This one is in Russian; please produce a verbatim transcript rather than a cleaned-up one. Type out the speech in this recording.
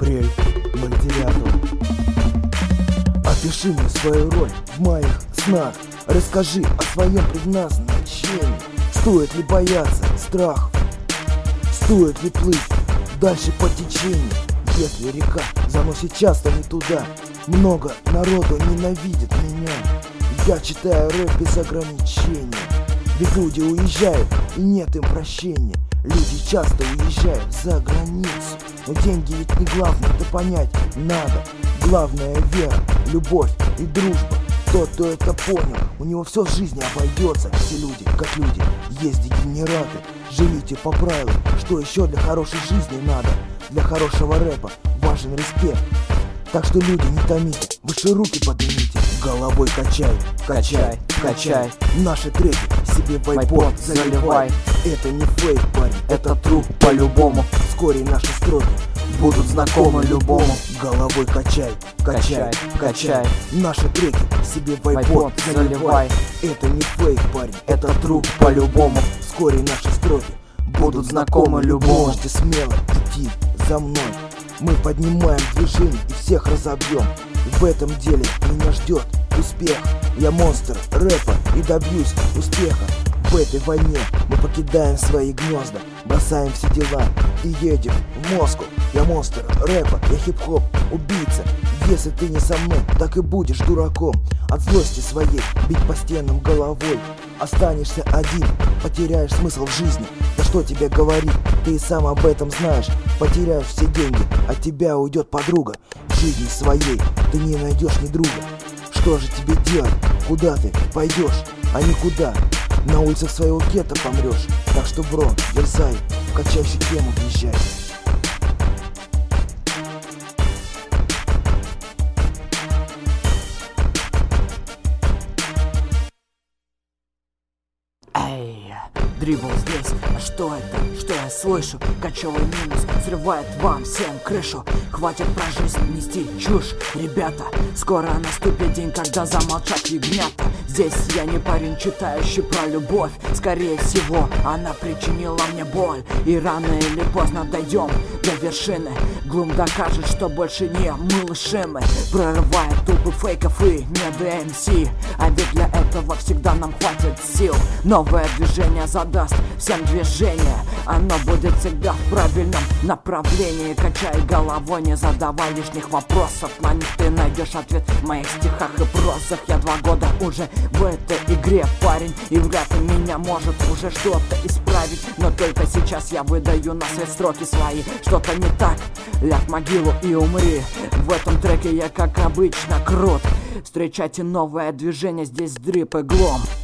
Апрель ноль девятого. Опиши мне свою роль в моих снах. Расскажи о своем предназначении. Стоит ли бояться страхов? Стоит ли плыть дальше по течению? Если река заносит часто не туда, много народу ненавидит меня. Я читаю рэп без ограничения, ведь люди уезжают и нет им прощения. Люди часто уезжают за границу, но деньги ведь не главное, это понять надо. Главное вера, любовь и дружба. Тот, кто это понял, у него все в жизни обойдется. Все люди, как люди, есть дегенераты. Живите по правилам, что еще для хорошей жизни надо. Для хорошего рэпа важен респект. Так что, люди, не томите, выше руки поднимите, головой качай, качай, качай. Наши треки себе в айпод заливай. Это не фейк, парень, это труп по-любому. Вскоре наши строки будут знакомы любому. Головой качай, качай, качай. Наши треки себе в айпод заливай. Это не фейк, парень, это труп по-любому. Вскоре наши строки будут знакомы любому. Можете смело идти за мной. Мы поднимаем движение и всех разобьем. В этом деле меня ждет успех. Я монстр рэпа и добьюсь успеха. В этой войне мы покидаем свои гнезда, бросаем все дела и едем в Москву. Я монстр рэпа, я хип-хоп убийца. Если ты не со мной, так и будешь дураком. От злости своей бить по стенам головой. Останешься один, потеряешь смысл в жизни. Да что тебе говорить, ты и сам об этом знаешь. Потеряешь все деньги, от тебя уйдет подруга. В жизни своей ты не найдешь ни друга. Что же тебе делать? Куда ты пойдешь? А никуда. На улицах своего гетто помрешь. Так что, бро, дерзай, в качающую тему въезжай. Эй, дрибл здесь, а что это? Что я слышу? Кочевый минус срывает вам всем крышу. Хватит про жизнь нести чушь, ребята. Скоро наступит день, когда замолчат ягнята. Здесь я не парень, читающий про любовь. Скорее всего, она причинила мне боль. И рано или поздно дойдем до вершины. Глум докажет, что больше не малыши мы. Прорывает тупы фейков и не ди эм си. А ведь для этого всегда нам хватит сил. Новое движение задаст всем движение. Оно будет всегда в правильном направлении. Качай головой, не задавай лишних вопросов. На них ты найдешь ответ в моих стихах и прозах. Я два года уже в этой игре, парень, и вряд ли меня может уже что-то исправить. Но только сейчас я выдаю на свет строки свои. Что-то не так, ляг в могилу и умри. В этом треке я, как обычно, крут. Встречайте новое движение, здесь дрип и глом.